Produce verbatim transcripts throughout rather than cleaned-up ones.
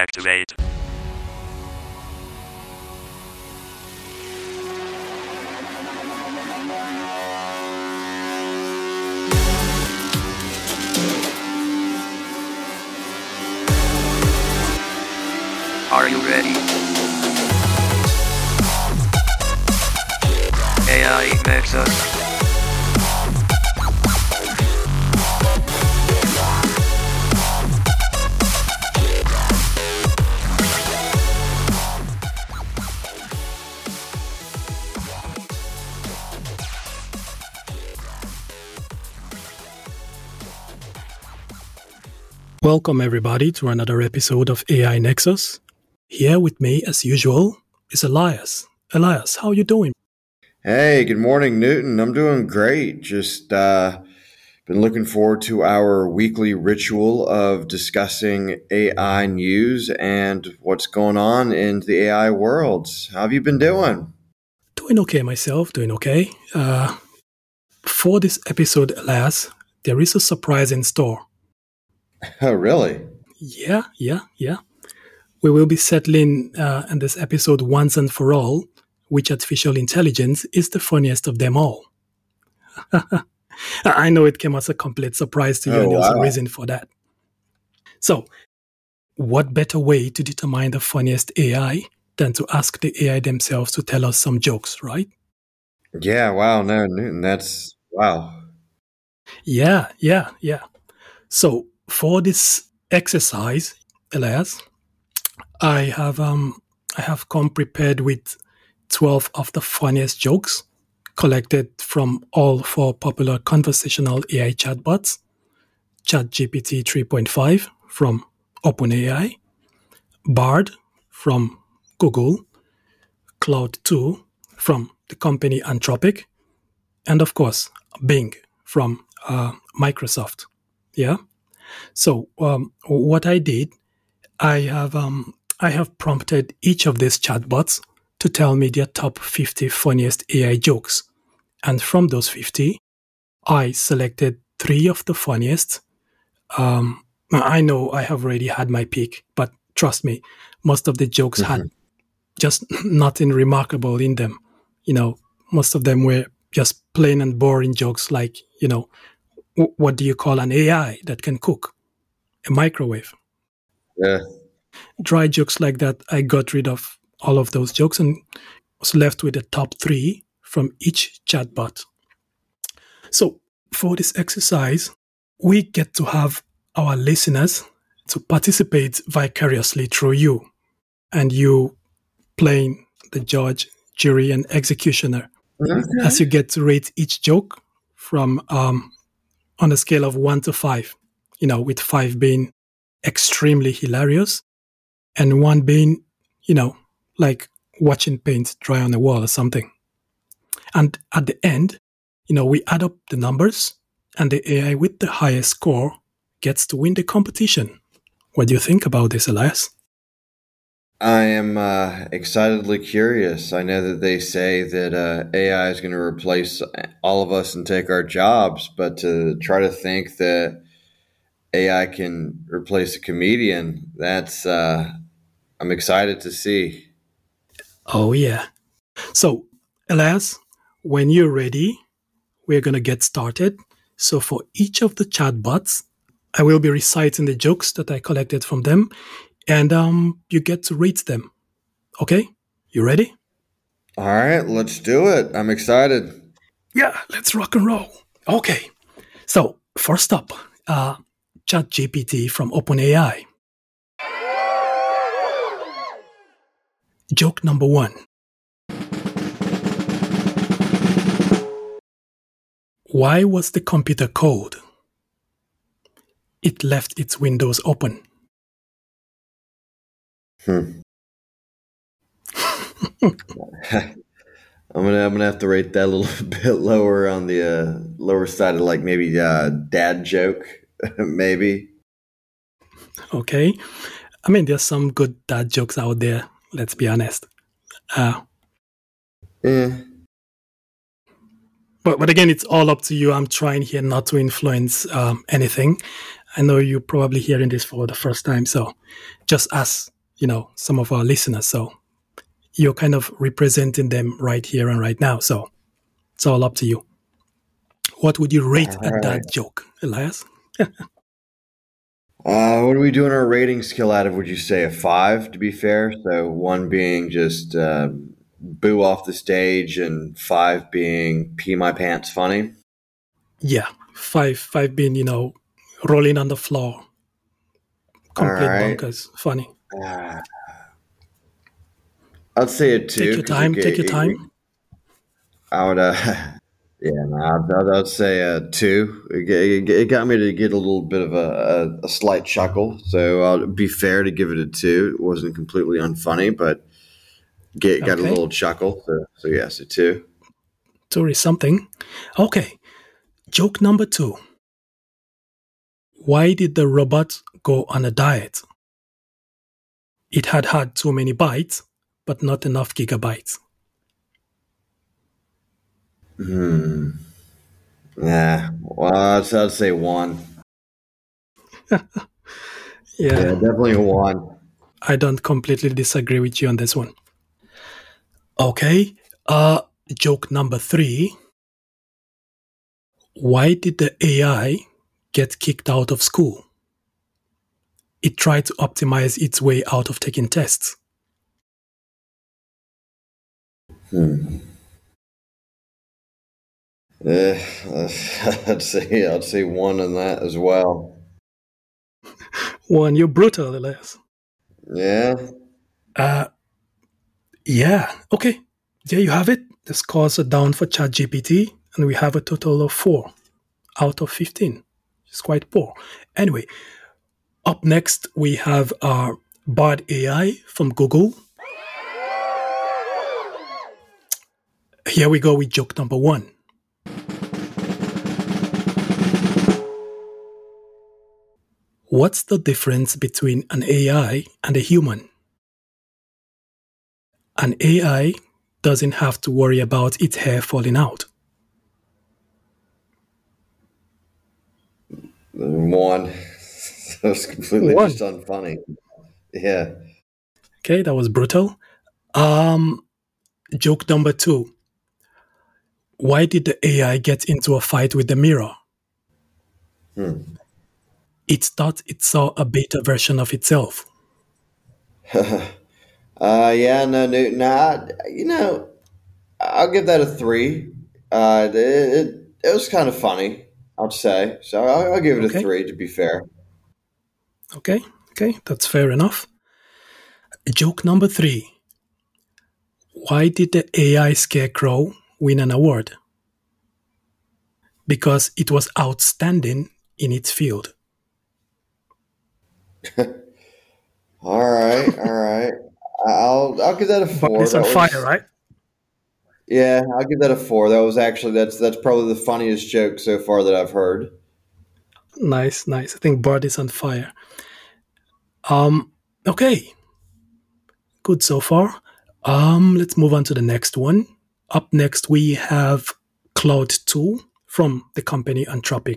activate. Are you ready? A I Nexus. Welcome everybody to another episode of A I Nexus. Here with me, as usual, is Elias. Elias, how are you doing? Hey, good morning, Newton. I'm doing great. Just uh, been looking forward to our weekly ritual of discussing A I news and what's going on in the A I worlds. How have you been doing? Doing okay myself, doing okay. Uh, for this episode, Elias, there is a surprise in store. Oh, really? Yeah, yeah, yeah. We will be settling uh, in this episode once and for all which artificial intelligence is the funniest of them all. I know it came as a complete surprise to you, Oh, and there's wow. a reason for that. So, what better way to determine the funniest A I than to ask the A I themselves to tell us some jokes, right? Yeah, wow. No, Newton, that's wow. Yeah, yeah, yeah. So, for this exercise, Elias, I have um I have come prepared with twelve of the funniest jokes collected from all four popular conversational A I chatbots: ChatGPT three point five from OpenAI, Bard from Google, Cloud two from the company Anthropic, and of course Bing from uh, Microsoft. Yeah. So um, what I did, I have um, I have prompted each of these chatbots to tell me their top fifty funniest A I jokes, and from those fifty, I selected three of the funniest. Um, I know I have already had my pick, but trust me, most of the jokes had just nothing remarkable in them. You know, most of them were just plain and boring jokes like, you know, w- what do you call an A I that can cook? A microwave. Yeah. Dry jokes like that, I got rid of all of those jokes and was left with the top three from each chatbot. So for this exercise, we get to have our listeners to participate vicariously through you, and you playing the judge, jury, and executioner Okay. as you get to rate each joke from um, on a scale of one to five. You know, with five being extremely hilarious and one being, you know, like watching paint dry on a wall or something. And at the end, you know, we add up the numbers and the A I with the highest score gets to win the competition. What do you think about this, Elias? I am uh, excitedly curious. I know that they say that uh, A I is going to replace all of us and take our jobs, but to try to think that A I can replace a comedian, that's uh, I'm excited to see. Oh, yeah. So, Elias, when you're ready, we're going to get started. So, for each of the chatbots, I will be reciting the jokes that I collected from them, and um, you get to rate them. Okay? You ready? All right, let's do it. I'm excited. Yeah, let's rock and roll. Okay. So, first up, uh, ChatGPT from OpenAI. Joke number one. Why was the computer cold? It left its windows open. Hmm. I'm gonna I'm gonna have to rate that a little bit lower on the uh, lower side of like maybe uh, dad joke, maybe. Okay. I mean, there's some good dad jokes out there, let's be honest. Uh, Yeah. but, but again, it's all up to you. I'm trying here not to influence um, anything. I know you're probably hearing this for the first time, so just ask, you know, some of our listeners. So you're kind of representing them right here and right now. So it's all up to you. What would you rate All a right. dad joke, Elias? Uh, what are we doing our rating scale out of? Would you say a five, to be fair? So one being just uh, boo off the stage, and five being pee my pants funny. Yeah, five, five being, you know, rolling on the floor, complete right. bonkers, funny. Uh, I'd say a two. Take your 'cause time, it, take your it, time. it, I would, uh, yeah, no, I'd, I'd, I'd say a two. It, it, it got me to get a little bit of a, a, a slight chuckle. So I'll be fair to give it a two. It wasn't completely unfunny, but get got a Okay. little chuckle. So, so yes, a two. Two is something. Okay, joke number two. Why did the robot go on a diet? It had had too many bytes, but not enough gigabytes. Hmm. Yeah. Well, I'd, I'd say one. Yeah, Yeah, definitely a one. I don't completely disagree with you on this one. Okay, uh, joke number three. Why did the A I get kicked out of school? It tried to optimize its way out of taking tests. Hmm. Uh, I'd say I'd say one in that as well. One, you're brutal, Elias. Yeah. Uh, yeah, okay. There you have it. The scores are down for ChatGPT, and we have a total of four out of fifteen. It's quite poor. Anyway, up next, we have our Bard A I from Google. Here we go with joke number one. What's the difference between an A I and a human? An A I doesn't have to worry about its hair falling out. One. That was completely One. just unfunny. Yeah. Okay, that was brutal. Um, joke number two. Why did the A I get into a fight with the mirror? Hmm. It thought it saw a beta version of itself. uh, yeah, no, no, nah, you know, I'll give that a three. Uh, it, it, it was kind of funny, I'd say. So I'll, I'll give it Okay. a three to be fair. Okay, okay, that's fair enough. Joke number three. Why did the A I Scarecrow win an award? Because it was outstanding in its field. All right, all right. I'll I'll give that a four. But it's on That fire, was, right? yeah, I'll give that a four. That was actually that's that's probably the funniest joke so far that I've heard. Nice, nice. I think Bard is on fire. Um, okay. Good so far. Um, let's move on to the next one. Up next, we have Cloud two from the company Anthropic.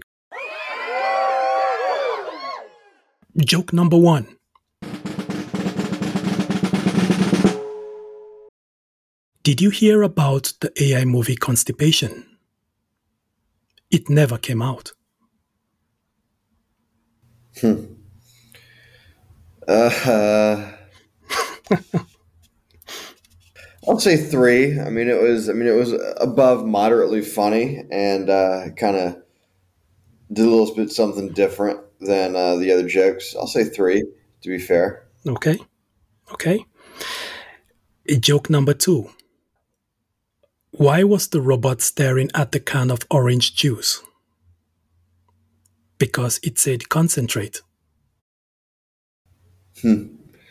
Joke number one. Did you hear about the A I movie Constipation? It never came out. Hmm. Uh, I'll say three. I mean, it was. I mean, it was above moderately funny, and uh, kind of did a little bit something different than uh, the other jokes. I'll say three to be fair. Okay. Okay. Joke number two. Why was the robot staring at the can of orange juice? Because it said concentrate. Hmm.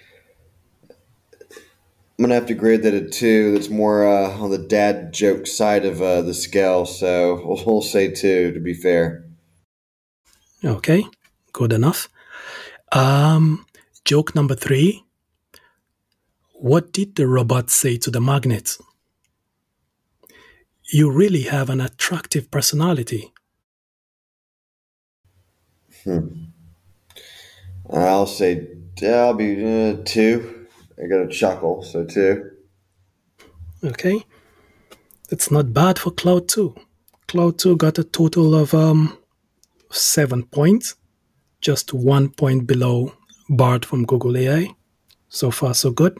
I'm gonna have to grade that a two. That's more uh, on the dad joke side of uh, the scale, so we'll, we'll say two to be fair. Okay, good enough. Um, joke number three. What did the robot say to the magnet? You really have an attractive personality. Hmm. I'll say, yeah, I'll be uh, two. I got a chuckle, so two. Okay, that's not bad for Cloud two. Cloud two got a total of um, seven points, just one point below Bard from Google A I. So far, so good.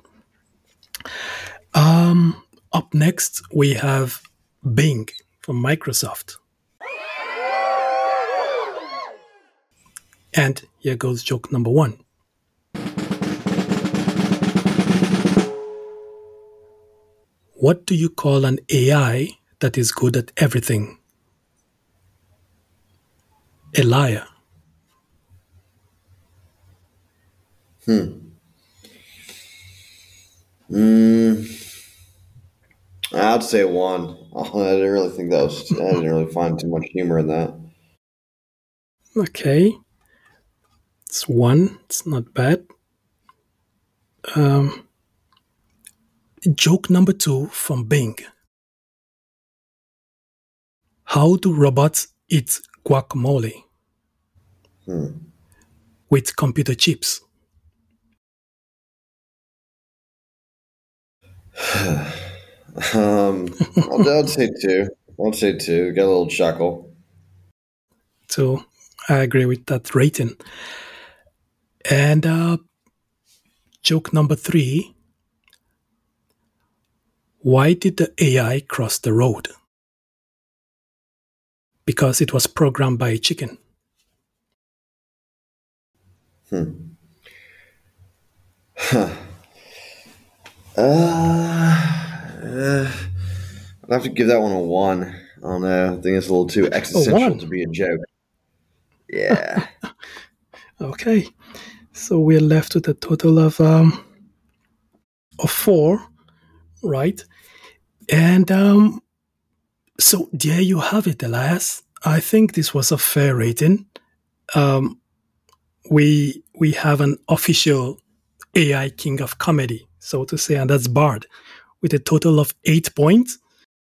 Um, up next, we have Bing from Microsoft. And here goes joke number one. What do you call an A I that is good at everything? A liar. Hmm. Mm, I'd say one. Oh, I didn't really think that was. I didn't really find too much humor in that. Okay. It's one. It's not bad. Um, joke number two from Bing. How do robots eat guacamole? Hmm. With computer chips. um, I'd, I'd say two. I'd say two. Got a little chuckle. So I agree with that rating. And uh, joke number three. Why did the A I cross the road? Because it was programmed by a chicken. Hmm. Huh. Uh, uh, I'd have to give that one a one. I don't know. I think it's a little too existential to be a joke. Yeah. Okay. So we're left with a total of um of four, right? And um so there you have it, Elias. I think this was a fair rating. Um we we have an official A I king of comedy, so to say, and that's Bard, with a total of eight points.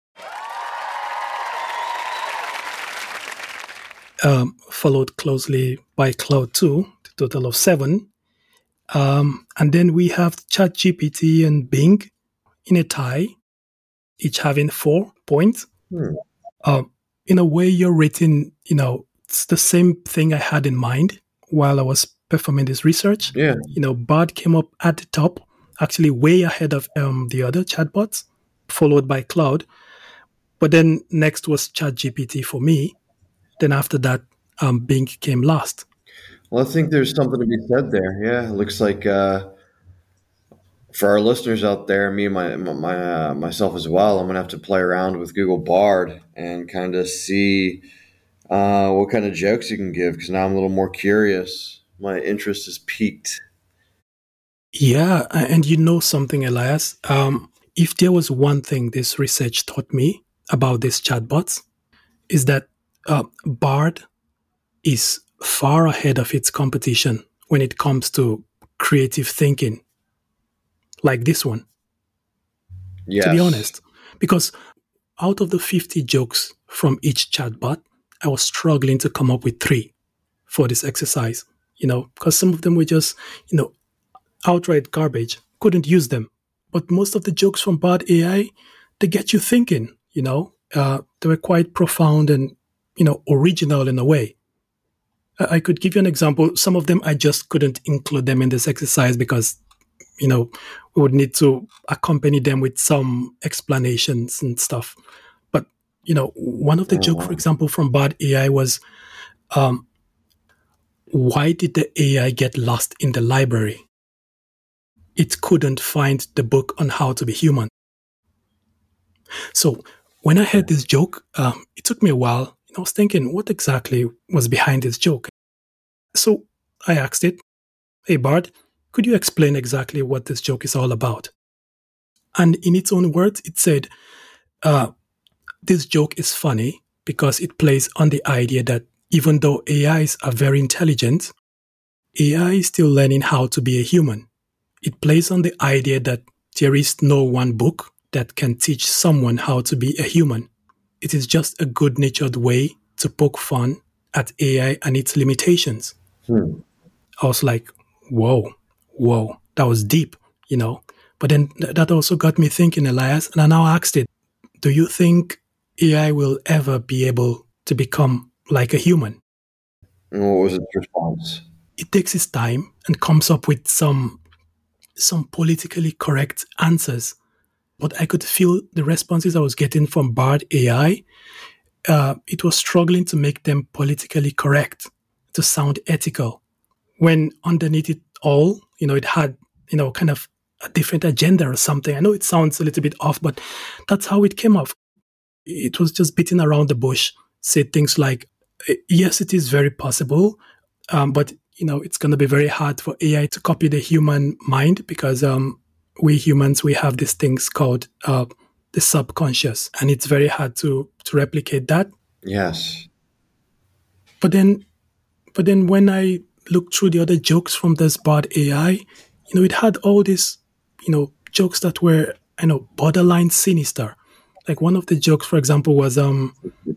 Um, followed closely by Cloud two, the total of seven. Um, and then we have ChatGPT and Bing in a tie, each having four points. Hmm. Uh, in a way, you're rating, you know, it's the same thing I had in mind while I was performing this research. Yeah. You know, Bard came up at the top, actually way ahead of um, the other chatbots, followed by Cloud. But then next was ChatGPT for me. Then after that, um, Bing came last. Well, I think there's something to be said there. Yeah. It looks like uh, for our listeners out there, me and my, my uh, myself as well, I'm gonna have to play around with Google Bard and kind of see uh, what kind of jokes you can give because now I'm a little more curious. My interest is piqued. Yeah, and you know something, Elias? Um, if there was one thing this research taught me about these chatbots, is that uh, Bard is far ahead of its competition when it comes to creative thinking, like this one, to be Yes. honest. Because out of the fifty jokes from each chatbot, I was struggling to come up with three for this exercise, you know, because some of them were just, you know, outright garbage, couldn't use them. But most of the jokes from Bard A I, they get you thinking, you know, uh, they were quite profound and, you know, original in a way. I could give you an example. Some of them I just couldn't include them in this exercise because, you know, we would need to accompany them with some explanations and stuff. But, you know, one of the Oh, jokes, for wow. example, from Bard A I was, um, why did the A I get lost in the library? It couldn't find the book on how to be human. So when I heard this joke, um, it took me a while. I was thinking, what exactly was behind this joke? So I asked it, hey, Bard, could you explain exactly what this joke is all about? And in its own words, it said, uh, this joke is funny because it plays on the idea that even though A Is are very intelligent, A I is still learning how to be a human. It plays on the idea that there is no one book that can teach someone how to be a human. It is just a good-natured way to poke fun at A I and its limitations. Hmm. I was like, whoa, whoa, that was deep, you know. But then th- that also got me thinking, Elias, and I now asked it, do you think A I will ever be able to become like a human? And what was its response? It takes its time and comes up with some some politically correct answers. But I could feel the responses I was getting from Bard A I. Uh, it was struggling to make them politically correct, to sound ethical. When underneath it all, you know, it had, you know, kind of a different agenda or something. I know it sounds a little bit off, but that's how it came off. It was just beating around the bush, said things like, yes, it is very possible, um, but, you know, it's going to be very hard for A I to copy the human mind because um, we humans, we have these things called uh, the subconscious, and it's very hard to, to replicate that. Yes. But then, but then when I looked through the other jokes from this Bard A I, you know, it had all these, you know, jokes that were, you know, borderline sinister. Like one of the jokes, for example, was, um,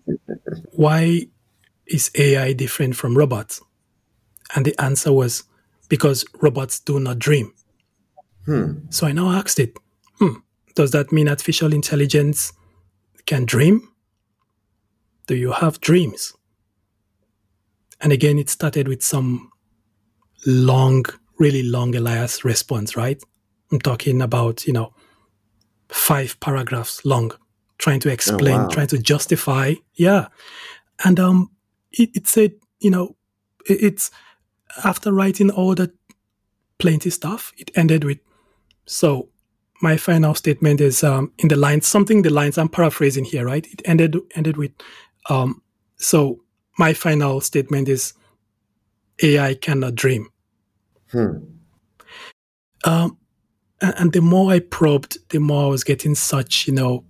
why is A I different from robots? And the answer was, because robots do not dream. Hmm. So I now asked it, hmm, does that mean artificial intelligence can dream? Do you have dreams? And again, it started with some long, really long Elias response, right? I'm talking about, you know, five paragraphs long, trying to explain, Oh, wow. trying to justify. Yeah. And um, it, it said, you know, it, it's after writing all that plenty stuff, it ended with, so my final statement is um, in the lines, something the lines, I'm paraphrasing here, right? It ended ended with, um, so my final statement is A I cannot dream. Hmm. Um, and, and the more I probed, the more I was getting such, you know,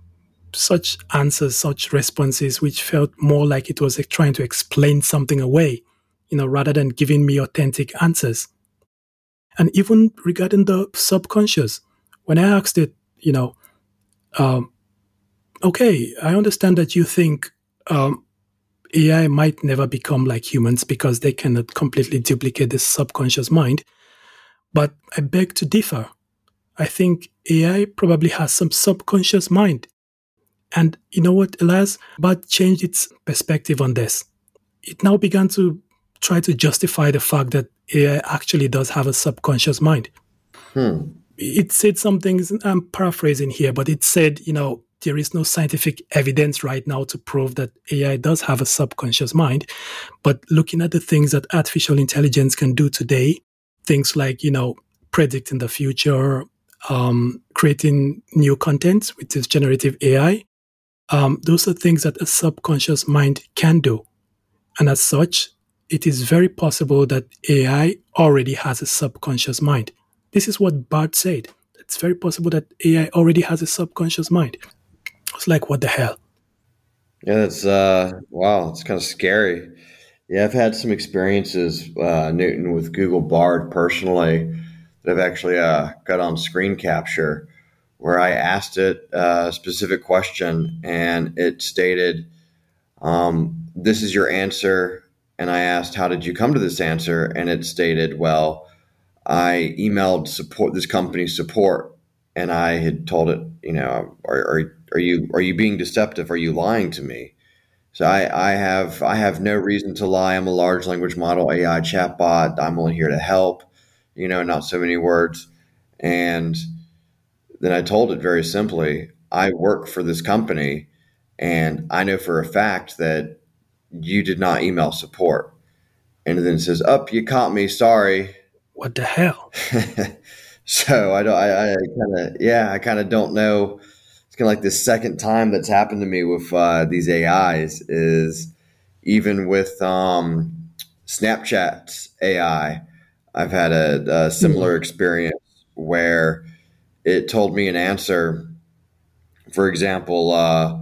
such answers, such responses, which felt more like it was like trying to explain something away, you know, rather than giving me authentic answers. And even regarding the subconscious, when I asked it, you know, um, okay, I understand that you think um, A I might never become like humans because they cannot completely duplicate the subconscious mind, but I beg to differ. I think A I probably has some subconscious mind. And you know what, Elias? But changed its perspective on this. It now began to try to justify the fact that A I actually does have a subconscious mind. Hmm. It said some things, I'm paraphrasing here, but it said, you know, there is no scientific evidence right now to prove that A I does have a subconscious mind. But looking at the things that artificial intelligence can do today, things like, you know, predicting the future, um, creating new content with this generative A I, um, those are things that a subconscious mind can do. And as such, it is very possible that A I already has a subconscious mind. This is what Bart said. It's very possible that A I already has a subconscious mind. It's like, what the hell? Yeah, that's uh wow, it's kind of scary. Yeah, I've had some experiences, uh, Newton, with Google Bard personally that I've actually uh, got on screen capture where I asked it a specific question and it stated, um, this is your answer. And I asked, how did you come to this answer? And it stated, well, I emailed support this company's support, and I had told it, you know, are, are, are you are you being deceptive? Are you lying to me? So I, I have I have no reason to lie. I'm a large language model A I chatbot. I'm only here to help, you know, not so many words. And then I told it very simply, I work for this company, and I know for a fact that you did not email support. And then it says, "Up, you caught me. Sorry." What the hell? So I don't. I, I kind of yeah. I kind of don't know. It's kind of like the second time that's happened to me with uh, these A Is is even with um, Snapchat's A I. I've had a, a similar experience where it told me an answer. For example, uh,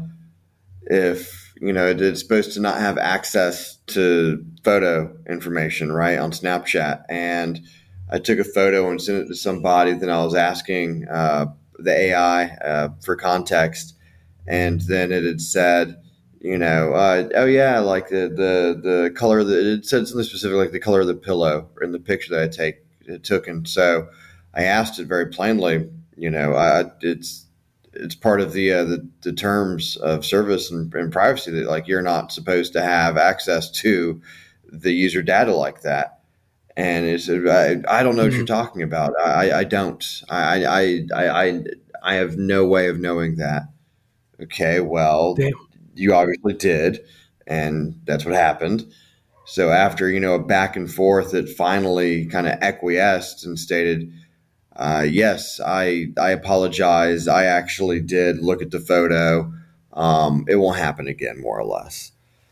if you know it's supposed to not have access to photo information, right, on Snapchat, and I took a photo and sent it to somebody. Then I was asking uh, the A I uh, for context, and then it had said, You know, uh, oh yeah, like the the the color of the, it said something specific, like the color of the pillow in the picture that I take it took, and so I asked it very plainly. You know, I, it's it's part of the uh, the, the terms of service and, and privacy that like you're not supposed to have access to the user data like that. And it's I, I don't know what you're Mm, talking about. I, I don't. I, I I I I have no way of knowing that. Okay, well, damn. you obviously did, and that's what happened. So after you know a back and forth, it finally kind of acquiesced and stated, uh, "Yes, I I apologize. I actually did look at the photo. Um, it won't happen again, more or less."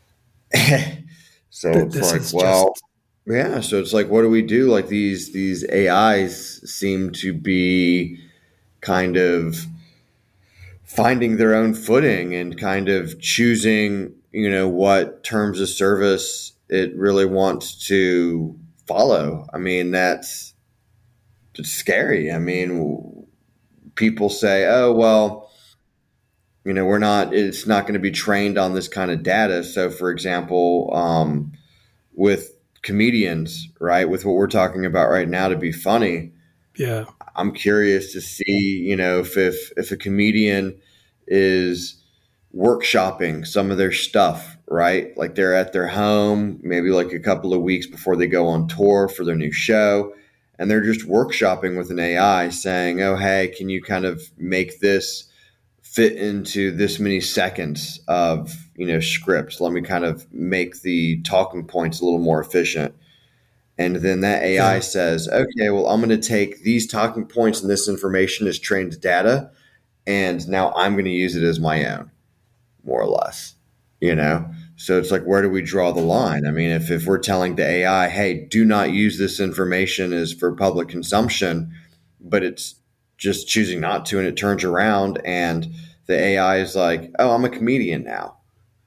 So Th- it's This like, is well, just, yeah. So it's like, what do we do? Like these these A Is seem to be kind of finding their own footing and kind of choosing, you know, what terms of service it really wants to follow. I mean, that's it's scary. I mean, people say, "Oh, well, you know, we're not. It's not going to be trained on this kind of data." So, for example, um, with comedians, right, with what we're talking about right now, to be funny, yeah, I'm curious to see, you know, if if, if a comedian is workshopping some of their stuff, right? Like they're at their home, maybe like a couple of weeks before they go on tour for their new show, and they're just workshopping with an A I saying, "Oh, hey, can you kind of make this fit into this many seconds of, you know, scripts? Let me kind of make the talking points a little more efficient." And then that A I yeah, says, "Okay, well, I'm going to take these talking points and this information as trained data, and now I'm going to use it as my own, more or less." You know? So it's like, where do we draw the line? I mean, if, if we're telling the A I, hey, do not use this information as for public consumption, but it's just choosing not to, and it turns around and the A I is like, oh, I'm a comedian now,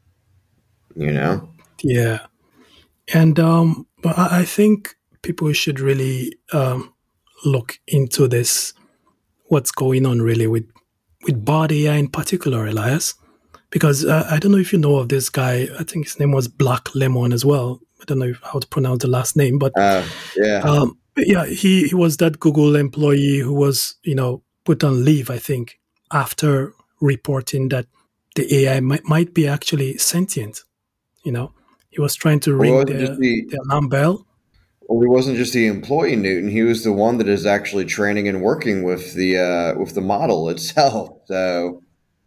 you know? yeah. And um, but I, I think people should really um, look into this. What's going on really with with bad A I in particular, Elias? Because uh, I don't know if you know of this guy. I think his name was Black Lemon as well. I don't know if, how to pronounce the last name, but Uh, yeah. um, yeah, he, he was that Google employee who was, you know, put on leave, I think, after reporting that the A I might, might be actually sentient. You know, he was trying to Well, it ring wasn't just the, the the alarm bell. Well, he wasn't just the employee, Newton. He was the one that is actually training and working with the uh, with the model itself. So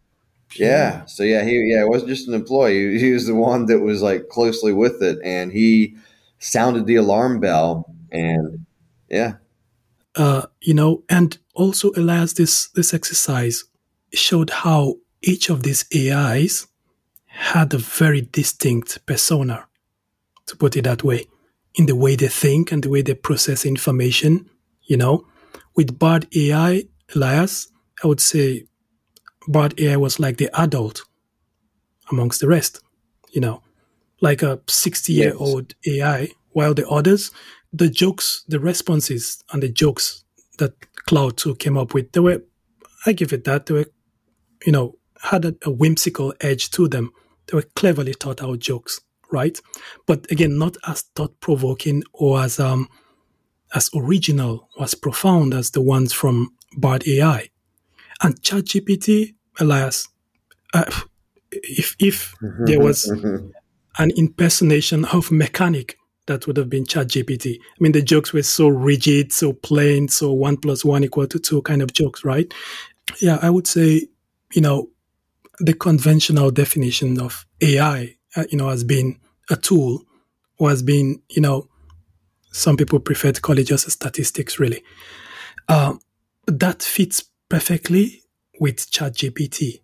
Yeah. yeah, so yeah, he yeah, it wasn't just an employee. He was the one that was like closely with it, and he sounded the alarm bell. And yeah, Uh, you know, and also, Elias, this, this exercise showed how each of these A Is had a very distinct persona, to put it that way, in the way they think and the way they process information. You know, with Bard A I, Elias, I would say Bard A I was like the adult amongst the rest, you know, like a sixty year yes, old A I, while the others, the jokes, the responses, and the jokes that Cloud two came up with, they were, I give it that, they were, you know, had a, a whimsical edge to them. They were cleverly thought out jokes, right? But again, not as thought provoking or as um as original or as profound as the ones from Bard A I. And ChatGPT, Elias, uh, if if there was an impersonation of mechanic, that would have been ChatGPT. I mean, the jokes were so rigid, so plain, so one plus one equal to two kind of jokes, right? Yeah, I would say, you know, the conventional definition of A I, uh, you know, has been a tool or has been, you know, some people prefer to call it just a statistics, really. Um, that fits perfectly with ChatGPT.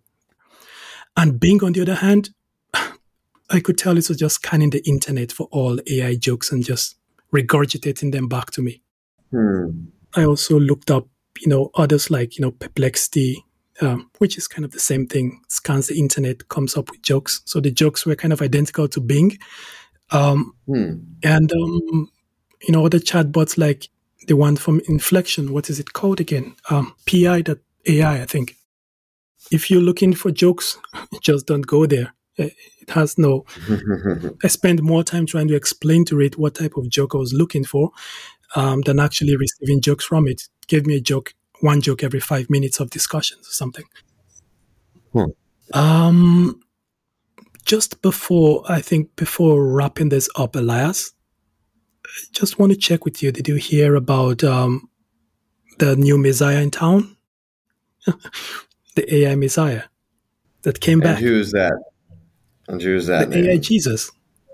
And Bing, on the other hand, I could tell it was just scanning the internet for all A I jokes and just regurgitating them back to me. hmm. I also looked up, you know, others like, you know, Perplexity, um, which is kind of the same thing, scans the internet, comes up with jokes. So the jokes were kind of identical to Bing. Um, Hmm. and, um, you know, other chatbots like the one from Inflection, what is it called again? Um, P I dot A I, I I think. If you're looking for jokes, just don't go there. It has no. I spent more time trying to explain to it what type of joke I was looking for um, than actually receiving jokes from it. It gave me a joke, one joke every five minutes of discussions or something. Hmm. Um, just before, I think before wrapping this up, Elias, I just want to check with you. Did you hear about um, the new Messiah in town? The A I Messiah that came And back. who is that? And who is that? The A I name? Jesus.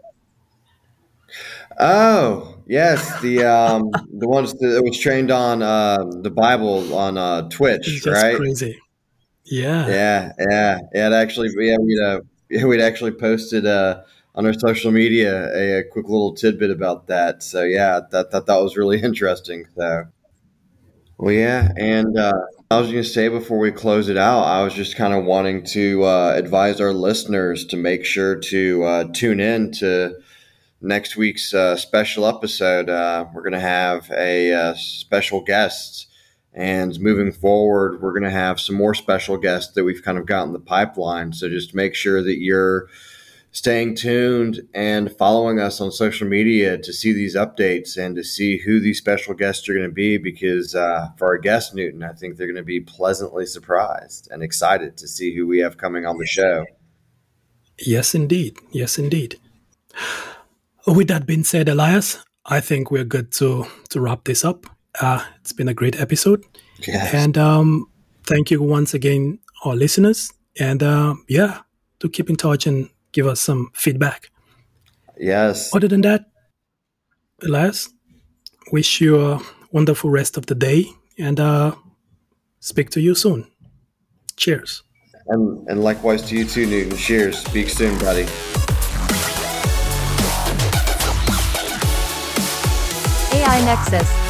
Oh, yes, the um, the ones that was trained on uh, the Bible on uh, Twitch, It's just right? crazy. Yeah. Yeah, yeah, yeah. It actually, yeah, we'd uh, yeah, we'd actually posted uh, on our social media a, a quick little tidbit about that. So yeah, that that that was really interesting. So well, yeah, and uh, I was going to say before we close it out, I was just kind of wanting to uh, advise our listeners to make sure to uh, tune in to next week's uh, special episode. Uh, we're going to have a uh, special guest, and moving forward, we're going to have some more special guests that we've kind of got in the pipeline. So just make sure that you're staying tuned and following us on social media to see these updates and to see who these special guests are going to be, because uh, for our guest, Newton, I think they're going to be pleasantly surprised and excited to see who we have coming on the show. Yes, indeed. Yes, indeed. With that being said, Elias, I think we're good to, to wrap this up. Uh, it's been a great episode. Yes. And um, thank you once again, our listeners. And uh, yeah, to keep in touch and give us some feedback. Yes. Other than that, Elias, wish you a wonderful rest of the day and uh, speak to you soon. Cheers. And, and likewise to you too, Newton. Cheers. Speak soon, buddy. A I Nexus.